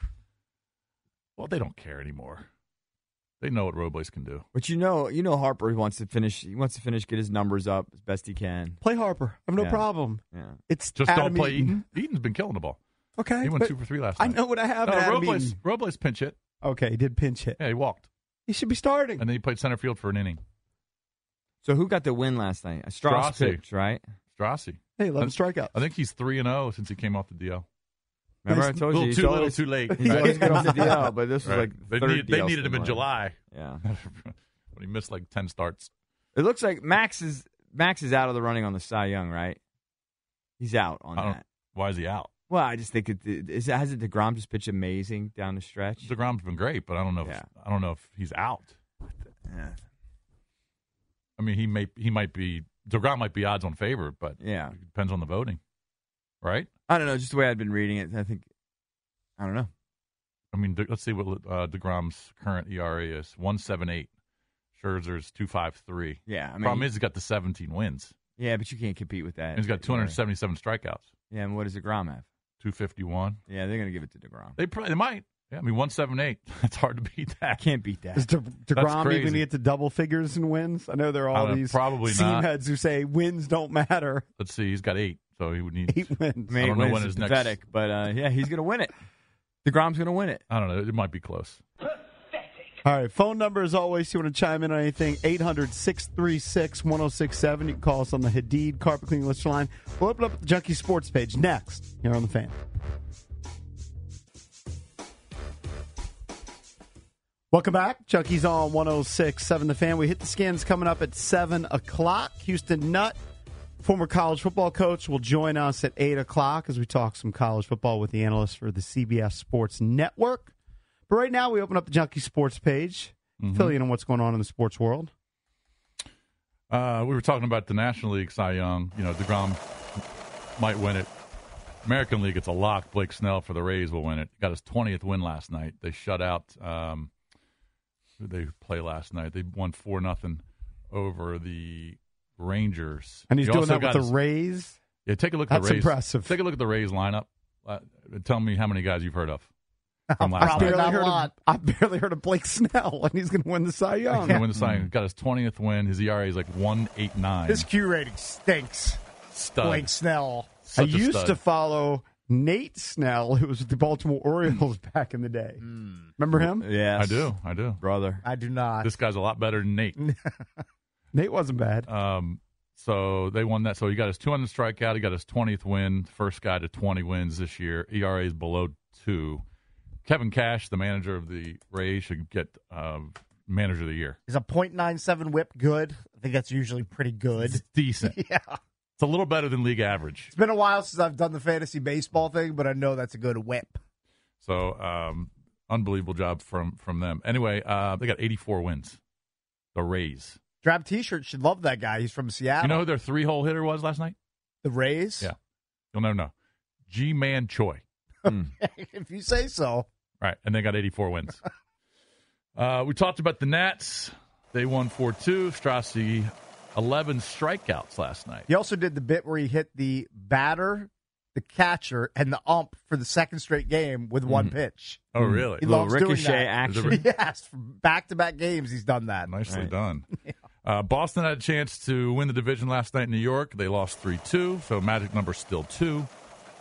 Well, they don't care anymore. They know what Robles can do. But you know, you know, Harper wants to finish. He wants to finish, get his numbers up as best he can. Play Harper. I have no Yeah. problem. Yeah. It's Just Adam don't play Eaton. Eaton. Eaton's been killing the ball. Okay. He went but two for three last I night. know what I have. No, in Adam Robles, Eaton. Robles pinch hit. Okay, he did pinch hit. Yeah, he walked. He should be starting. And then he played center field for an inning. So who got the win last night? A Strauss Strassi. pitch, right? Strassi. Hey, eleven strikeouts. I think he's three and zero since he came off the D L. Remember Nice. I told little you he's too little, always, too late. he's right? always good off the D L, but this was Right. like they, third need, they D L needed him in swing. July Yeah. when he missed like ten starts. It looks like Max is Max is out of the running on the Cy Young, right? He's out on I don't- that. Why is he out? Well, I just think it is. Hasn't DeGrom just pitched amazing down the stretch? DeGrom's been great, but I don't know. If, Yeah. I don't know if he's out. Yeah. I mean, he may he might be DeGrom might be odds on favorite, but Yeah. it depends on the voting, right? I don't know. Just the way I've been reading it, I think. I don't know. I mean, De, let's see what uh, DeGrom's current E R A is: one seven eight. Scherzer's two five three. Yeah, I mean, Problem is, he's got the seventeen wins. Yeah, but you can't compete with that. And he's got two hundred seventy-seven strikeouts. Yeah, and what does DeGrom have? two fifty-one. Yeah, they're going to give it to DeGrom. They probably they might. Yeah, I mean, one seven eight. It's hard to beat that. Can't beat that. Is De- DeGrom crazy. even get to double figures in wins? I know there are all Uh, these probably seam not. heads who say wins don't matter. Let's see. He's got eight, so he would need. Eight wins. I mean, I don't know wins when is his next- pathetic, but uh, yeah, he's going to win it. DeGrom's going to win it. I don't know. It might be close. All right, phone number as always. You want to chime in on anything? eight hundred, six three six, one oh six seven. You can call us on the Hadid Carpet Cleaning Listener line. We'll open up the Junkie Sports page next here on The Fan. Welcome back. Junkies on one oh six seven The Fan. We hit the skins coming up at seven o'clock. Houston Nutt, former college football coach, will join us at eight o'clock as we talk some college football with the analyst for the C B S Sports Network. But right now, we open up the Junkie Sports page, Mm-hmm. fill you in on what's going on in the sports world. Uh, we were talking about the National League Cy Young. You know, DeGrom might win it. American League, it's a lock. Blake Snell for the Rays will win it. Got his twentieth win last night. They shut out. Um, who did they play last night? They won four nothing over the Rangers. And he's He doing also that with got the his- Rays. Yeah, take a look at That's the Rays. impressive. Take a look at the Rays lineup. Uh, tell me how many guys you've heard of from last I Probably night. barely, not a heard of, lot. I barely heard of Blake Snell, and he's going to win the Cy Young. He's gonna win the Cy Young. Got his twentieth win. His E R A is like one eight nine. His Q rating stinks. Stud. Blake Snell. I Such a used stud. to follow Nate Snell, who was with the Baltimore Orioles back in the day. Remember him? Yes. I do. I do. Brother. I do not. This guy's a lot better than Nate. Nate wasn't bad. Um, so they won that. So he got his two hundred strikeout. He got his twentieth win. First guy to twenty wins this year. E R A is below two. Kevin Cash, the manager of the Rays, should get uh, manager of the year. Is a point nine seven whip good? I think that's usually pretty good. It's decent. Yeah. It's a little better than league average. It's been a while since I've done the fantasy baseball thing, but I know that's a good whip. So um, unbelievable job from from them. Anyway, uh, they got eighty-four wins. The Rays. Drab T-shirt should love that guy. He's from Seattle. You know who their three-hole hitter was last night? the Rays? Yeah. You'll never know. G-Man Choi. If you say so. Right, and they got eighty-four wins. uh, we talked about the Nats. They won four two. Strassi, eleven strikeouts last night. He also did the bit where he hit the batter, the catcher, and the ump for the second straight game with one pitch. Oh, really? He Little loves doing ricochet that. action. Yes, from back-to-back games he's done that. Nicely Right. done. Uh, Boston had a chance to win the division last night in New York. They lost three two, so magic number still two.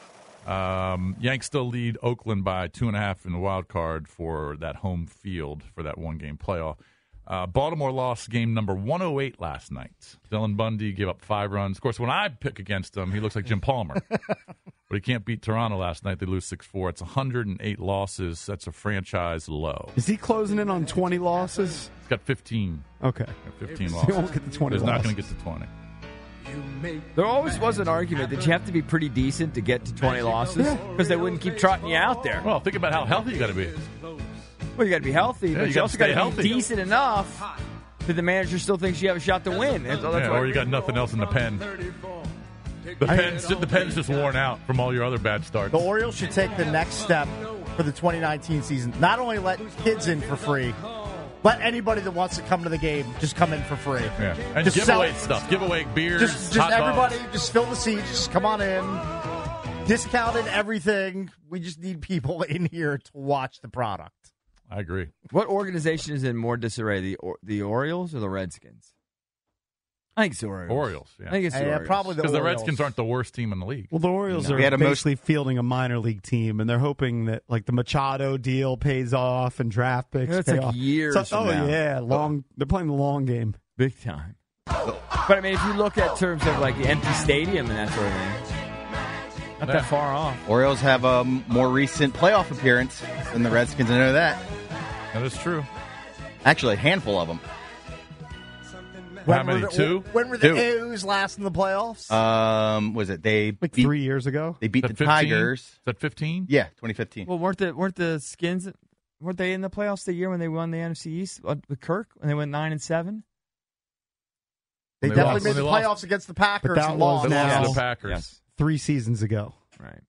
Um, Yanks still lead Oakland by two and a half in the wild card for that home field for that one-game playoff. Uh, Baltimore lost game number one oh eight last night. Dylan Bundy gave up five runs. Of course, when I pick against him, he looks like Jim Palmer. But he can't beat Toronto last night. They lose six four. It's one hundred eight losses. That's a franchise low. Is he closing in on twenty losses? He's got fifteen. Okay. Got fifteen He losses. won't get the twenty He's not losses. going to get to twenty. There always was an argument that you have to be pretty decent to get to twenty losses because they wouldn't keep trotting you out there. Well, think about how healthy you got to be. Well, you got to be healthy, Yeah, but you you, gotta also stay got to healthy. be decent enough that the manager still thinks you have a shot to win. And so that's Yeah, why- or you got nothing else in the pen. The pen's, the pen's just worn out from all your other bad starts. The Orioles should take the next step for the twenty nineteen season. Not only let kids in for free, let anybody that wants to come to the game just come in for free. Yeah. And Just give sell- away stuff. Give away beers. Just, just hot dogs. everybody, just fill the seats. Just come on in. Discounted everything. We just need people in here to watch the product. I agree. What organization is in more disarray, the or, the Orioles or the Redskins? I think it's the Orioles. Orioles, yeah. I think it's the Yeah, Orioles. probably the Because the Orioles. Redskins aren't the worst team in the league. Well, the Orioles No. are We had a most- basically fielding a minor league team, and they're hoping that like the Machado deal pays off and draft picks. That's pay like off. years So- from oh now. yeah, long. They're playing the long game. Big time. But I mean, if you look at terms of like the empty stadium and that sort of thing, not Yeah. that far off. Orioles have a more recent playoff appearance than the Redskins. I know that. That is true. Actually, a handful of them. How When many? were the, Two? When were the Two. A's last in the playoffs? Um, was it they Like beat, three years ago. They beat Is the that fifteen? Tigers. Is that fifteen? Yeah, twenty fifteen. Well, weren't the weren't the Skins weren't they in the playoffs the year when they won the N F C East uh, with Kirk when they went nine and seven? They, They definitely lost. made They the lost. playoffs against the Packers. But that and was lost. They lost now- to the Packers. Yes. Three seasons ago. Right.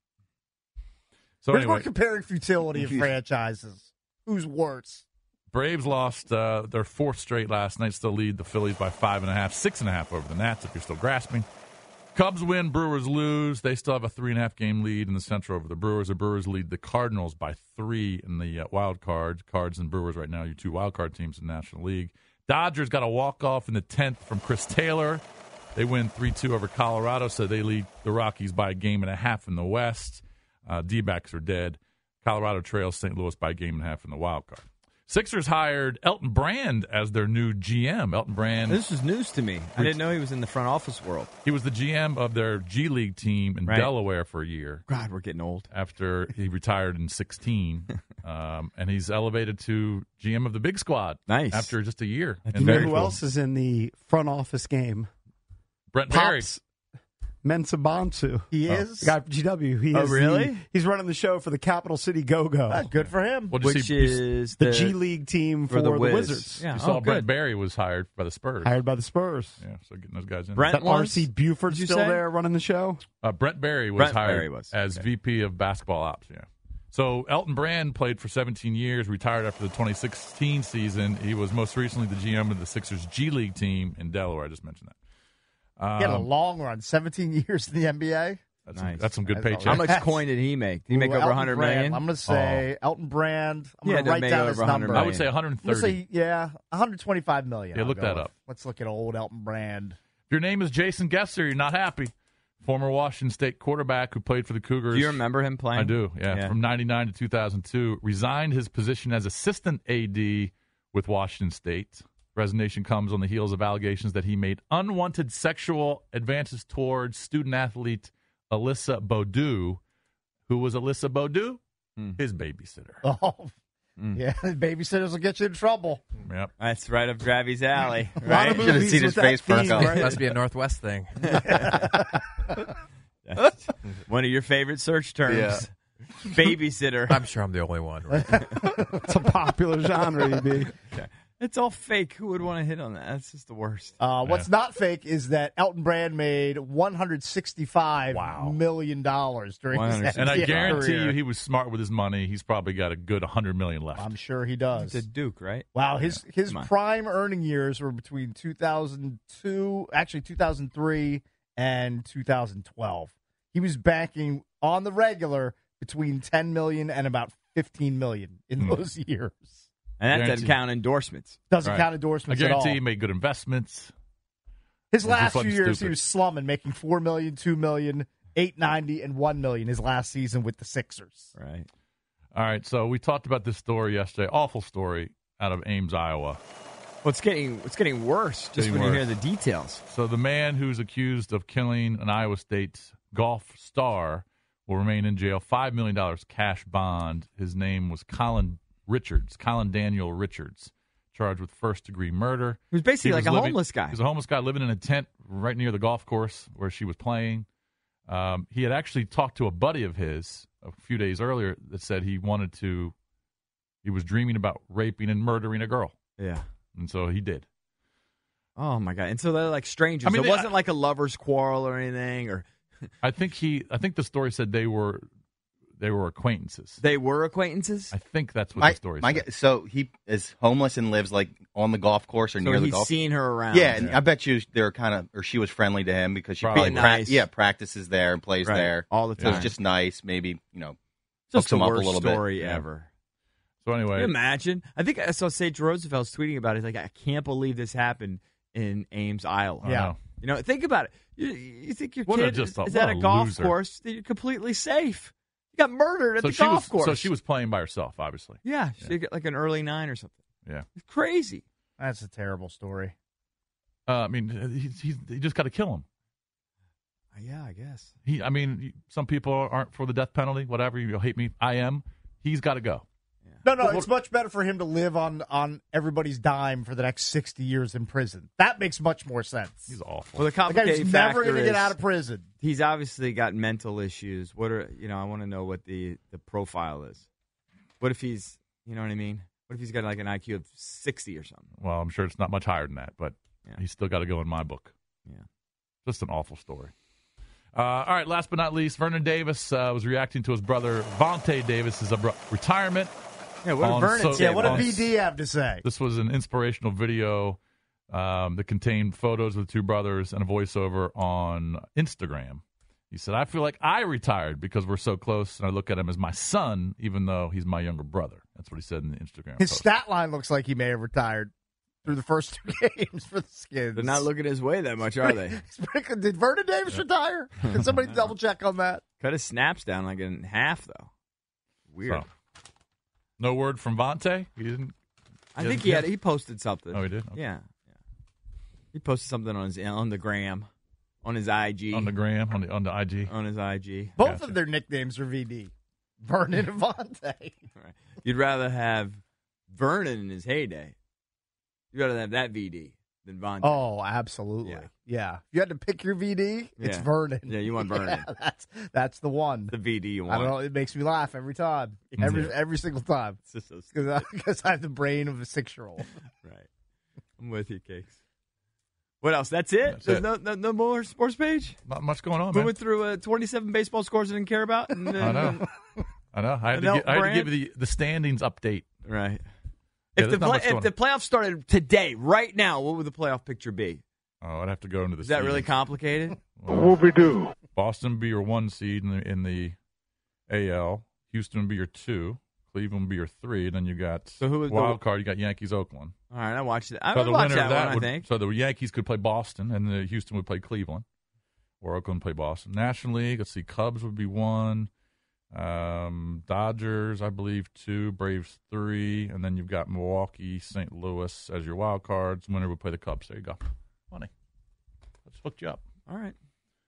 So We're, anyway, we're comparing futility of franchises. Who's worse? Braves lost uh, their fourth straight last night. Still lead the Phillies by five and a half, six and a half over the Nats. If you're still grasping, Cubs win, Brewers lose. They still have a three and a half game lead in the Central over the Brewers. The Brewers lead the Cardinals by three in the uh, wild card. Cards and Brewers right now, your two wild card teams in the National League. Dodgers got a walk off in the tenth from Chris Taylor. They win three two over Colorado, so they lead the Rockies by a game and a half in the West. Uh, D-backs are dead. Colorado trails Saint Louis by a game and a half in the wild card. Sixers hired Elton Brand as their new G M. Elton Brand. This was news to me. I didn't know he was in the front office world. He was the G M of their G League team in Right. Delaware for a year God, we're getting old. after he retired in sixteen. um, and he's elevated to G M of the big squad Nice. after just a year. That's And You know very who cool. else is in the front office game? Brent Barry. Pops Mensah-Bonsu. He Oh. is. The guy from G W. He Oh, is really? the- he's running the show for the Capital City Go-Go. Ah, good for him. What'd you Which see? You s- is the, G League team for, for the, the, Wiz. Wizards. Yeah, You saw oh, Brent good. Barry was hired by the Spurs. Hired by the Spurs. Yeah, so getting those guys in. Brent That was? R C Buford Did you still say? there running the show? Uh, Brent Barry was Brent hired Barry was. as Okay. V P of basketball ops. Yeah. So Elton Brand played for seventeen years, retired after the twenty sixteen season. He was most recently the G M of the Sixers G League team in Delaware. I just mentioned that. Um, He had a long run, seventeen years in the N B A. that's, Nice. some, that's some good That's paychecks. How much coin did he make? Did he make Ooh, over Elton one hundred Brand, million? I'm going to say Elton Brand. I'm He going had to to write make down over his one hundred number. I would say I'm going to one hundred thirty. say, yeah, one hundred twenty-five million. Yeah, I'll look go that with. up. Let's look at old Elton Brand. If your name is Jason Gesser, you're not happy. Former Washington State quarterback who played for the Cougars. Do you remember him playing? I do, yeah. Yeah. From ninety-nine to two thousand two, resigned his position as assistant A D with Washington State. Resignation comes on the heels of allegations that he made unwanted sexual advances towards student-athlete Alyssa Baudou. Who was Alyssa Baudou? Hmm. His babysitter. Oh, Hmm. yeah. Babysitters will get you in trouble. Yep. That's right up Dravy's alley. A lot Right? of Should've movies seen with his that face perk theme, up. right? Must be a Northwest thing. That's one of your favorite search terms. Yeah. Babysitter. I'm sure I'm the only one. Right? It's a popular genre, E B. It's all fake. Who would want to hit on that? That's just the worst. Uh, what's not fake is that Elton Brand made one hundred sixty-five Wow. million dollars during his one hundred And I N B A guarantee career. you he was smart with his money. He's probably got a good one hundred million dollars left. I'm sure he does. It's a Duke, right? Wow, his his Come on. prime earning years were between two thousand two, actually two thousand three and two thousand twelve. He was banking on the regular between ten million and about fifteen million in Hmm. those years. And that Guarantee. doesn't count endorsements. Doesn't Right. count I endorsements at all. guarantee he made good investments. His Or last just few wasn't years, he stupid. was slumming, making four million, two million, eight ninety, and one million. His last season with the Sixers. Right. All right, so we talked about this story yesterday. Awful story out of Ames, Iowa. Well, it's getting it's getting worse just Getting when you hear worse. the details. So the man who's accused of killing an Iowa State golf star will remain in jail. five million dollars cash bond. His name was Colin Richards, Colin Daniel Richards, charged with first-degree murder. He was basically He like was a living- homeless guy. He was a homeless guy living in a tent right near the golf course where she was playing. Um, he had actually talked to a buddy of his a few days earlier that said he wanted to, he was dreaming about raping and murdering a girl. Yeah. And so he did. Oh my god! And so they're like strangers. I mean, it they- wasn't like a lovers' quarrel or anything, or I think he, I think the story said they were, they were acquaintances. they were acquaintances. I think that's what My, the story my said. gu- so he is homeless and lives like on the golf course or So near the he's golf. seen her around. Yeah, and I bet you they're kind of, or she was friendly to him because she Probably. probably, Being prac- nice. yeah practices there and plays Right. there all the So time. it's just nice. Maybe you know, just hooks the him up a worst little bit. story Yeah. ever. So Can anyway, you imagine? I think I saw Sage Roosevelt's tweeting about it. He's like, I can't believe this happened in Ames, Iowa. I Yeah. know. You know, think about it. You, you think your What a- kid just a- is what at a a golf loser. course that you're completely safe. You got murdered at so the she golf was, course. so she was playing by herself, obviously. Yeah, she got like an early nine or something. Yeah. It's crazy. That's a terrible story. Uh, I mean, he, he, he just got to kill him. Uh, yeah, I guess. He, I mean, some people aren't for the death penalty. Whatever, you hate me, I am. He's got to go. No, no, it's much better for him to live on, on everybody's dime for the next sixty years in prison. That makes much more sense. He's awful. Well, the The guy complicated who's never factor going to get is out of prison. he's obviously got mental issues. What are you know? I want to know what the the profile is. What if he's You know what I mean? What if he's got like an I Q of sixty or something? Well, I'm sure it's not much higher than that, but Yeah. he's still got to go in my book. Yeah. Just an awful story. Uh, all right, last but not least, Vernon Davis uh, was reacting to his brother Vontae Davis' abru- retirement. Yeah, what on did Vernon so- say? Yeah, what did on- V D have to say? This was an inspirational video um, that contained photos of the two brothers and a voiceover on Instagram. He said, I feel like I retired because we're so close, and I look at him as my son, even though he's my younger brother. That's what he said in the Instagram His post. stat line looks like he may have retired through the first two games for the Skins. They're not looking his way that much, are they? Did Vernon Davis retire? Can somebody double check on that? Cut his snaps down like in half, though. Weird. So, no word from Vontae? He didn't. I he think hasn't- he had. He posted something. Oh, he did? Okay. Yeah, yeah. He posted something on his on the gram, on his I G, On the gram, on the on the I G. on his I G. Both Gotcha. of their nicknames are V D. Vernon and Vontae. Right. You'd rather have Vernon in his heyday. You'd rather have that V D than Vontae. Oh, absolutely. Yeah. Yeah. If you had to pick your V D, it's Yeah. Vernon. Yeah, you want Vernon. Yeah, that's that's the one. the V D you I want. don't know. It makes me laugh every time. Every Yeah. every single time. It's just so stupid. Because I, I have the brain of a six-year-old. Right. I'm with you, Cakes. What else? That's it? That's There's it. No, no no more sports page? Not much going on, We man. went through uh, twenty-seven baseball scores I didn't care about. And, I know. I know. I had, to, No, gi- I had to Brand? give you the, the standings update. Right. Yeah, If there's the not play, much if going the on. playoffs started today, right now, what would the playoff picture be? Oh, I'd have to go into the. Is that really seedings. complicated? Well, Boston would be your one seed in the, in the A L. Houston would be your two. Cleveland would be your three. And then you got So who was the- wild card. You got Yankees, Oakland. All right, I watched it. I So would the watch winner that, of that one, would. I think. So the Yankees could play Boston, and the Houston would play Cleveland, or Oakland would play Boston. National League. Let's see. Cubs would be one. Um, Dodgers, I believe, two. Braves, three. And then you've got Milwaukee, Saint Louis as your wild cards. Winner would play the Cubs. There you go. Funny. Let's hook you up. All right.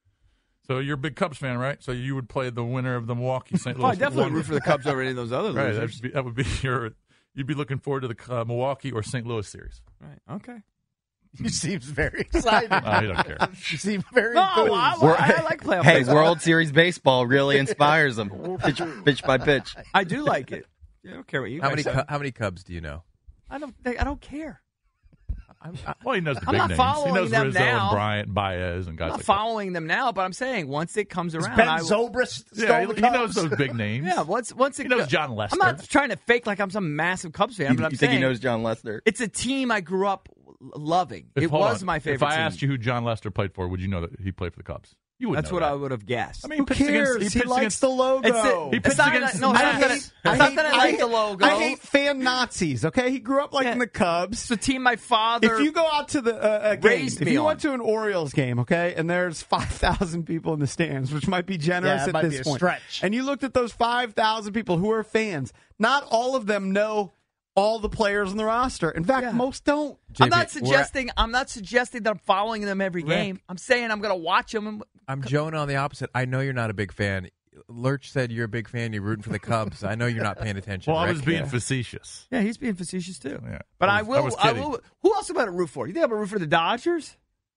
So you're a big Cubs fan, right? So you would play the winner of the Milwaukee Saint Oh, Louis. I definitely one- root for the Cubs over any of those other Right, losers. that'd be, that would be your. You'd be looking forward to the uh, Milwaukee or Saint Louis series. Right. Okay. You seems very excited. Uh, he don't care. You seem very No, enthused. I, We're- I, I like playoff Hey, baseball. World Series baseball really inspires them. Pitch, pitch by pitch. I do like it. I don't care what you How guys many say. cu- how many Cubs do you know? I don't. I don't care. I'm, I, Well, he knows the I'm big not names. following He knows them Rizzo now. and Bryant, Baez, and guys I'm not like following them now, but I'm saying once it comes Is around, Ben I, Zobrist that. still Yeah, the he, he knows Cubs? those big names. yeah. Once once it He knows go- John Lester. I'm not trying to fake like I'm some massive Cubs fan, You, but I'm you saying think he knows John Lester? it's a team I grew up loving. If- it hold was on. my favorite. If I team. asked you who John Lester played for, would you know that he played for the Cubs? You would. that's know what that. I would have guessed. I mean, Who he pitched cares? Against, he pitched likes against, the logo. It's the- He it's pitched not against- that- no, it's I not that hate- I- it's I not hate- that I I like hate- the logo. I hate fan Nazis. Okay, he grew up liking Yeah. the Cubs. It's a team my father. If you go out to the uh, a game, raised if me you on. went to an Orioles game, okay, and there's five thousand people in the stands, which might be generous Yeah, it at might this be a point, stretch. and you looked at those five thousand people who are fans, not all of them know all the players on the roster. In fact, Yeah. most don't. I'm J P, not we're at- suggesting. I'm not suggesting that I'm following them every Rick. game. I'm saying I'm going to watch them. And, I'm Jonah on the opposite. I know you're not a big fan. Lurch said you're a big fan. You're rooting for the Cubs. I know you're not paying attention. Well, I Rick. was being Yeah. facetious. yeah, he's being facetious too. Yeah. But I I, was- will. I was I, kidding. will. Who else am I going to root for? You think I'm going to root for the Dodgers?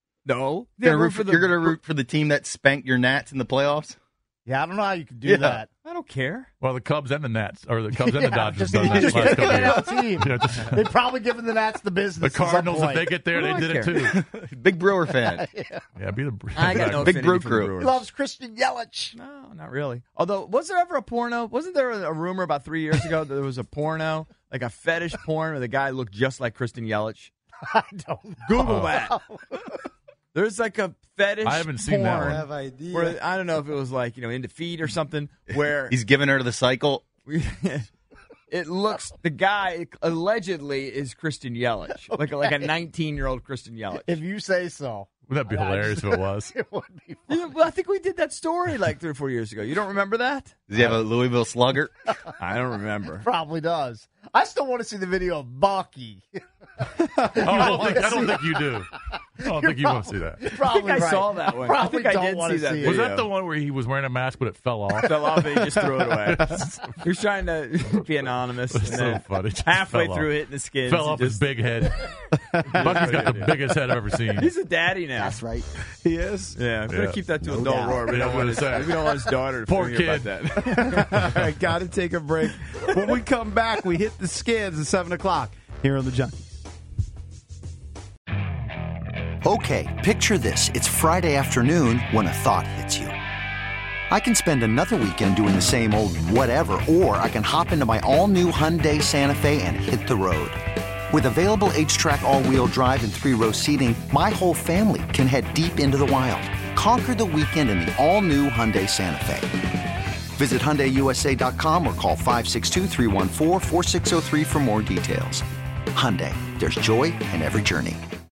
No. You think You're I'm gonna root for for, the- you're gonna root for the team that spanked your Nats in the playoffs? Yeah, I don't know how you could do Yeah. that. I don't care. Well, the Cubs and the Nats, or the Cubs and the Yeah, Dodgers, just, done that just last pick couple an of N years. L team. Yeah, just- They've probably given the Nats the the business. at some Cardinals, if point. they get there, What they do I did it too. Big Brewer fan. Yeah, be the I got no Big affinity Brew for the Crew. Brewers. He loves Christian Yelich. No, not really. Although, was there ever a porno? Wasn't there a rumor about three years ago that there was a porno, like a fetish porn, where the guy looked just like Kristen Yelich? I don't know. Google that. There's like a fetish. I haven't seen that porn one. Where I don't know if it was like you know into feet or something. Where He's giving her the cycle. it looks the guy allegedly is Kristen Yelich, like a, like a nineteen year old Kristen Yelich. If you say so. Wouldn't that be I- I hilarious just- if it was? It would be. Yeah, well, I think we did that story like three or four years ago. You don't remember that? Does he have a Louisville Slugger? I don't remember. Probably does. I still want to see the video of Bucky. Oh, I don't think I don't think you do. I don't think you want to see that. You're I probably think I right. saw that one. I Probably think I don't did wanna see that. see it. Was video. that the one where he was wearing a mask but it fell off? Fell off and he just threw it away. He was trying to be anonymous. It's and so then funny. Just halfway fell through off. hitting the skins. Fell he off his just- big head. Bucky's got the biggest head I've ever seen. He's a daddy now. That's right. He is. Yeah, we're Yeah. gonna keep that to No adult doubt. roar. We Yeah, don't I want was his, gonna say. we don't want his daughter to Poor hear kid. about that. All right, got to take a break. When we come back, we hit the skids at seven o'clock here on the Junkies. Okay, picture this. It's Friday afternoon when a thought hits you. I can spend another weekend doing the same old whatever, or I can hop into my all-new Hyundai Santa Fe and hit the road. With available H-Track all-wheel drive and three-row seating, my whole family can head deep into the wild. Conquer the weekend in the all-new Hyundai Santa Fe. Visit Hyundai U S A dot com or call five six two, three one four, four six zero three for more details. Hyundai, there's joy in every journey.